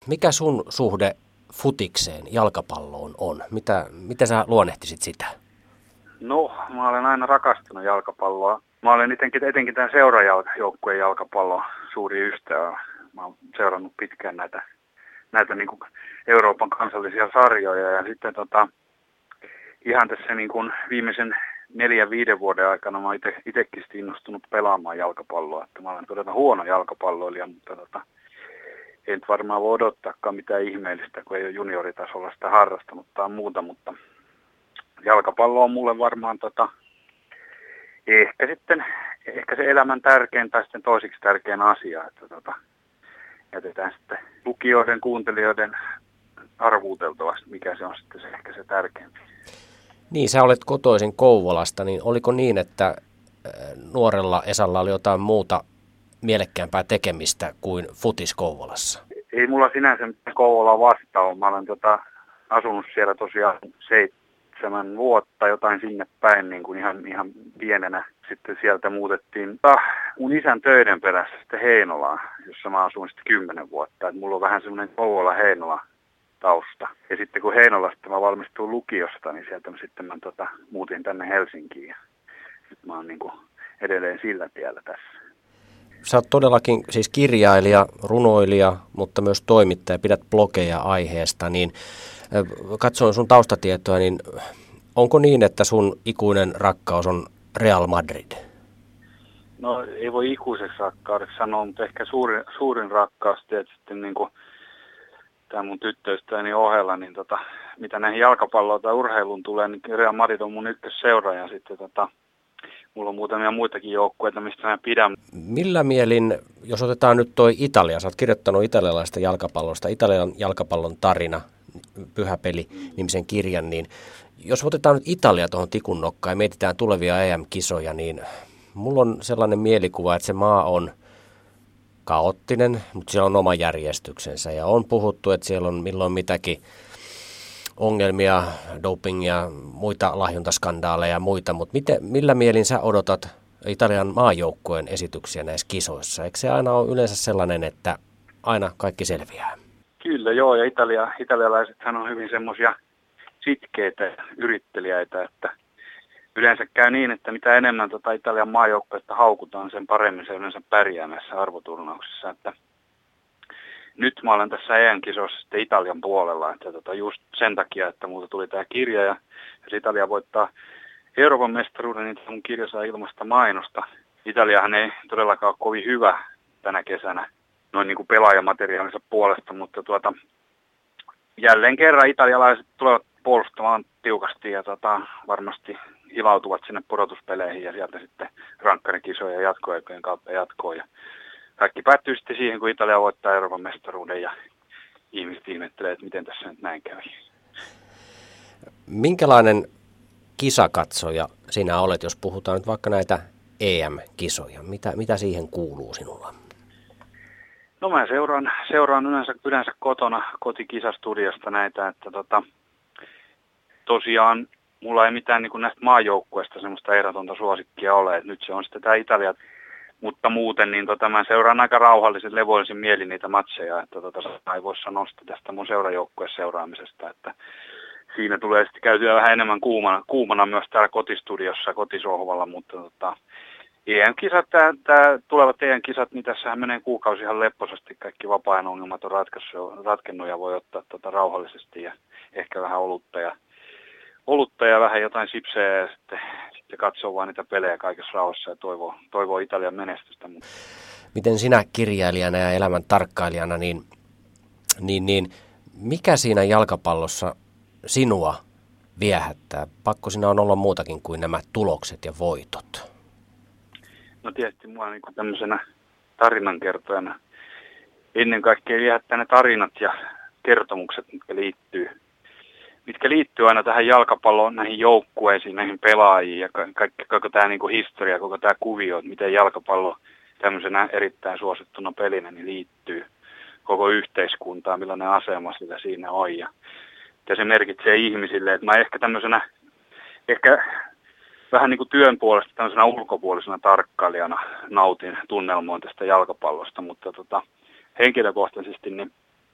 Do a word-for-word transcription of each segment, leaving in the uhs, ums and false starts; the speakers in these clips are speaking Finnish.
Mikä sun suhde futikseen, jalkapalloon on? Mitä, mitä sä luonnehtisit sitä? No, mä olen aina rakastanut jalkapalloa. Mä olen etenkin, etenkin tämän seurajoukkueen jalkapallon suuri ystävä. Mä oon seurannut pitkään näitä, näitä niin kuin Euroopan kansallisia sarjoja ja sitten tota, ihan tässä niin kuin viimeisen neljän, viiden vuoden aikana mä oon ite, itekin innostunut pelaamaan jalkapalloa. Että mä olen todella huono jalkapalloilija, mutta tota, ei nyt varmaan voi odottaakaan mitään ihmeellistä, kun ei ole junioritasolla sitä harrastanut tai muuta, mutta jalkapallo on mulle varmaan tota, ehkä sitten ehkä se elämän tärkein tai sitten toisiksi tärkein asia, että tota, jätetään sitten lukijoiden, kuuntelijoiden arvuuteltavasti, mikä se on sitten se, ehkä se tärkein. Niin, sä olet kotoisin Kouvolasta, niin oliko niin, että nuorella Esalla oli jotain muuta mielekkäämpää tekemistä kuin futis Kouvolassa? Ei mulla sinänsä Kouvolaa vastaan. Mä olen tota, asunut siellä tosiaan seitsemän vuotta jotain sinne päin niin kuin ihan, ihan pienenä. Sitten sieltä muutettiin ah, mun isän töiden perässä sitten Heinolaan, jossa mä asuin sitten kymmenen vuotta. Et mulla on vähän semmoinen Kouvola-Heinola tausta. Ja sitten kun Heinolasta mä valmistuin lukiosta, niin sieltä sitten mä tota, muutin tänne Helsinkiin. Ja nyt mä oon niin kuin edelleen sillä tiellä tässä. Sä oot todellakin siis kirjailija, runoilija, mutta myös toimittaja, pidät blogeja aiheesta, niin katsoin sun taustatietoa, niin onko niin, että sun ikuinen rakkaus on Real Madrid? No ei voi ikuiseksi rakkaudeksi sanoa, mutta ehkä suurin, suurin rakkaus tietysti niin kuin tämä mun tyttöystäväni ohella, niin tota, mitä näihin jalkapalloon tai urheiluun tulee, niin Real Madrid on mun ykkösseura ja sitten tota, mulla on muutamia muitakin joukkueita, mistä mä pidän. Millä mielin, jos otetaan nyt toi Italia, sä oot kirjoittanut italialaisesta jalkapallosta, Italian jalkapallon tarina, Pyhä peli nimisen kirjan, niin jos otetaan nyt Italia tuohon tikun nokkaan ja mietitään tulevia E M-kisoja, niin mulla on sellainen mielikuva, että se maa on kaoottinen, mutta siellä on oma järjestyksensä ja on puhuttu, että siellä on milloin mitäkin ongelmia, dopingia, muita lahjontaskandaaleja ja muita, mutta miten, millä mielin sä odotat Italian maajoukkueen esityksiä näissä kisoissa? Eikö se aina ole yleensä sellainen, että aina kaikki selviää? Kyllä joo, ja Italia, italialaisethan on hyvin semmoisia sitkeitä ja yritteliäitä, että yleensä käy niin, että mitä enemmän tota Italian maajoukkuetta haukutaan, sen paremmin se yleensä pärjää näissä arvoturnauksissa, että nyt mä olen tässä E M-kisossa sitten Italian puolella, että tota just sen takia, että multa tuli tämä kirja ja jos Italia voittaa Euroopan mestaruuden, niin mun kirja saa ilmaista mainosta. Italiahan ei todellakaan ole kovin hyvä tänä kesänä noin niin kuin pelaajamateriaalinsa puolesta, mutta tuota, jälleen kerran italialaiset tulevat puolustamaan tiukasti ja tota, varmasti ilautuvat sinne pudotuspeleihin ja sieltä sitten rankkarikisoja ja jatkoaikojen kautta jatkoon. Ja kaikki päättyy sitten siihen, kun Italia voittaa Euroopan mestaruuden ja ihmiset ihmettelee, että miten tässä nyt näin kävi. Minkälainen kisakatsoja sinä olet, jos puhutaan nyt vaikka näitä E M-kisoja? Mitä, mitä siihen kuuluu sinulla? No mä seuraan, seuraan yleensä, yleensä kotona kotikisastudiosta näitä, että tota, tosiaan mulla ei mitään niin kuin näistä maajoukkueista semmoista ehdotonta suosikkia ole, että nyt se on sitten tämä Italia. Mutta muuten niin tota, mä seuraan aika rauhallisen, levoisin mielin niitä matseja, että tota, ei voi sanoa tästä mun seurajoukkueen seuraamisesta, että siinä tulee sitten käytyä vähän enemmän kuumana, kuumana myös täällä kotistudiossa, kotisohvalla, mutta tota, E M-kisat, tää, tää, tulevat E M-kisat, niin tässähän menee kuukausi ihan lepposasti, kaikki vapaa-ajan ongelmat on ratkennut ja voi ottaa tota rauhallisesti ja ehkä vähän olutta ja, olutta ja vähän jotain sipsejä ja sitten, sitten katsoo vaan niitä pelejä kaikessa rauhassa ja toivoo, toivoo Italian menestystä. Miten sinä kirjailijana ja elämän tarkkailijana, niin, niin, niin mikä siinä jalkapallossa sinua viehättää? Pakko siinä on olla muutakin kuin nämä tulokset ja voitot. No tietysti mua niin kuin tämmöisenä tarinankertojana ennen kaikkea viehättää ne tarinat ja kertomukset, mitkä liittyy, mitkä liittyy aina tähän jalkapalloon, näihin joukkueisiin, näihin pelaajiin ja kaikki, koko tämä niin kuin historia, koko tämä kuvio, että miten jalkapallo tämmöisenä erittäin suosittuna pelinä niin liittyy koko yhteiskuntaan, millainen asema sillä siinä on ja, ja se merkitsee ihmisille, että mä ehkä tämmöisenä, ehkä vähän niin kuin työn puolesta tämmöisenä ulkopuolisena tarkkailijana nautin tunnelmoin tästä jalkapallosta, mutta tota, henkilökohtaisesti niin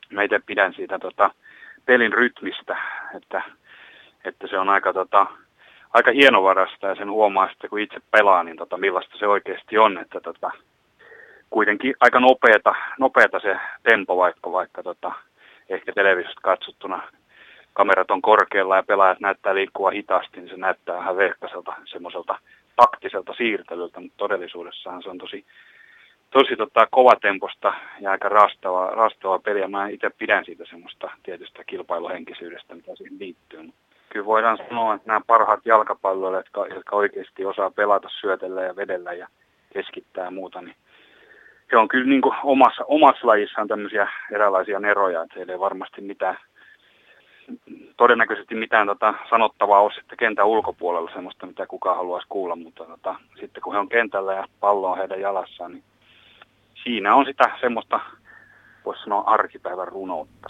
mä itse pidän siitä tota, pelin rytmistä, että, että se on aika, tota, aika hienovarasta ja sen huomaa sitten, kun itse pelaa, niin tota, millaista se oikeasti on, että tota, kuitenkin aika nopeata, nopeata se tempo, vaikka, vaikka tota, ehkä televisiosta katsottuna kamerat on korkealla ja pelaajat näyttää liikkua hitaasti, niin se näyttää vähän verkkaiselta, semmoiselta taktiselta siirtelyltä, mutta todellisuudessahan se on tosi, tosi tota, kovatemposta ja aika raastavaa, raastavaa peliä. Mä itse pidän siitä semmoista tietystä kilpailuhenkisyydestä, mitä siihen liittyy. Kyllä voidaan sanoa, että nämä parhaat jalkapalloilijat, jotka, jotka oikeasti osaa pelata, syötellä ja vedellä ja keskittää ja muuta, niin he on kyllä niin kuin omassa, omassa lajissaan tämmöisiä eräänlaisia neroja, että heillä ei varmasti mitään, todennäköisesti mitään tota, sanottavaa ole sitten kentän ulkopuolella, semmoista mitä kukaan haluaisi kuulla, mutta tota, sitten kun he on kentällä ja pallo on heidän jalassaan, niin siinä on sitä semmoista, voisi sanoa, arkipäivän runoutta.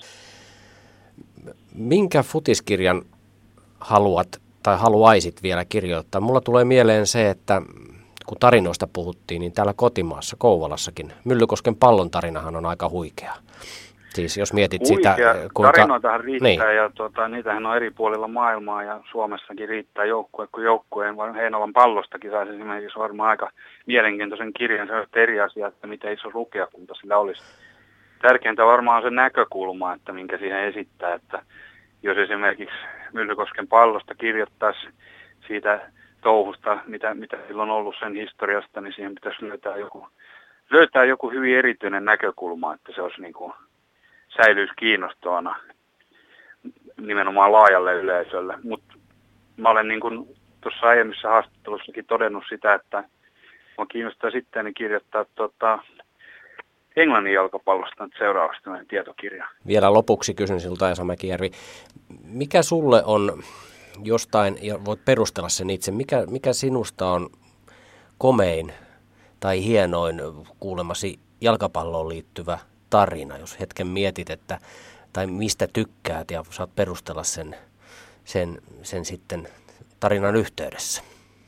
Minkä futiskirjan haluat tai haluaisit vielä kirjoittaa? Mulla tulee mieleen se, että kun tarinoista puhuttiin, niin täällä kotimaassa, Kouvolassakin, Myllykosken pallon tarinahan on aika huikea. Siis jos mietit huikea. sitä, kuinka... Tarinoitahan riittää niin. Ja tuota, niitähän on eri puolilla maailmaa ja Suomessakin riittää joukkue, kun joukkueen Heinolan pallostakin saisi esimerkiksi varmaan aika mielenkiintoisen kirjan. Se on eri asia, että miten iso lukijakunta sillä olisi. Tärkeintä varmaan on se näkökulma, että minkä siihen esittää, että jos esimerkiksi Myllykosken pallosta kirjoittaisi siitä touhusta, mitä, mitä sillä on ollut sen historiasta, niin siihen pitäisi löytää joku, löytää joku hyvin erityinen näkökulma, että se olisi niin kuin, säilyisi kiinnostavana nimenomaan laajalle yleisölle. Mutta mä olen niin kuin tuossa aiemmissa haastattelussakin todennut sitä, että minua kiinnostaa sitten niin kirjoittaa tota, Englannin jalkapallosta seuraavaksi tämmöinen tietokirja. Vielä lopuksi kysyn sinulta, Esa Mäkijärvi, mikä sulle on jostain, ja voit perustella sen itse, mikä, mikä sinusta on komein tai hienoin kuulemasi jalkapalloon liittyvä tarina, jos hetken mietit, että, tai mistä tykkäät ja saat perustella sen, sen, sen sitten tarinan yhteydessä?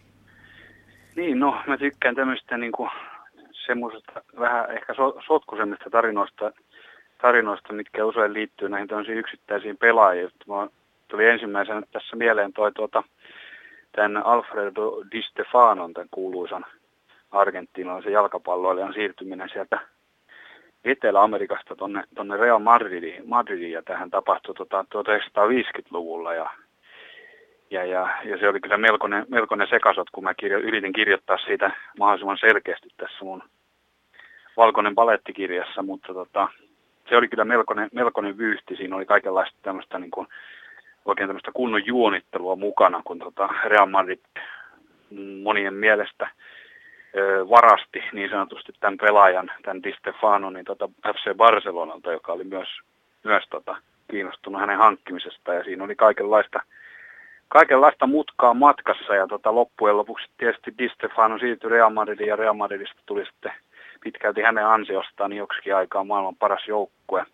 Niin, no mä tykkään tämmöistä niin kuin semmoisesta vähän ehkä so, sotkusemmista tarinoista, tarinoista, mitkä usein liittyy näihin tämmöisiin yksittäisiin pelaajiin. Mä tuli ensimmäisenä tässä mieleen toi tuota, tämän Alfredo Di Stefanon, tämän kuuluisan argentiinalaisen jalkapalloilijan siirtyminen sieltä Etelä-Amerikasta tonne, tonne Real Madridiin, Madridiin, ja tähän tapahtui tota, tuhatyhdeksänsataaviisikymmentäluvulla, ja, ja, ja, ja se oli kyllä melkoinen, melkoinen sekasot, kun mä kirjo, yritin kirjoittaa siitä mahdollisimman selkeästi tässä mun Valkoinen palettikirjassa, mutta tota, se oli kyllä melkoinen, melkoinen vyyhti, siinä oli kaikenlaista tämmöistä niin kuin, oikein tämmöistä kunnon juonittelua mukana, kun tota Real Madrid monien mielestä ö, varasti niin sanotusti tämän pelaajan, tämän Di Stefano, niin tota F C Barcelonalta, joka oli myös, myös tota, kiinnostunut hänen hankkimisesta, ja siinä oli kaikenlaista, kaikenlaista mutkaa matkassa, ja tota, loppujen lopuksi tietysti Di Stefano siirtyi Real Madridiin, ja Real Madridista tuli sitten pitkälti hänen ansiostaan niin joksikin aikaa maailman paras joukkue.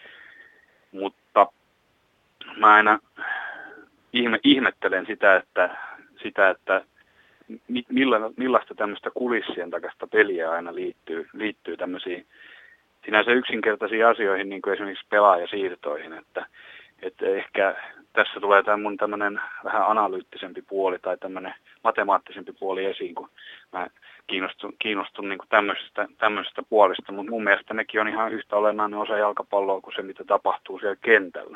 Mutta mä aina ihme, ihmettelen sitä, että, sitä, että milla, millaista tämmöistä kulissien takaista peliä aina liittyy, liittyy tämmöisiin sinänsä yksinkertaisiin asioihin, niin kuin esimerkiksi pelaajasiirtoihin. Että, että ehkä tässä tulee tämä mun tämmöinen vähän analyyttisempi puoli tai tämmöinen matemaattisempi puoli esiin, kun mä kiinnostun, kiinnostun niin kuin tämmöisestä, tämmöisestä puolista, mutta mun mielestä nekin on ihan yhtä olennainen osa jalkapalloa kuin se, mitä tapahtuu siellä kentällä.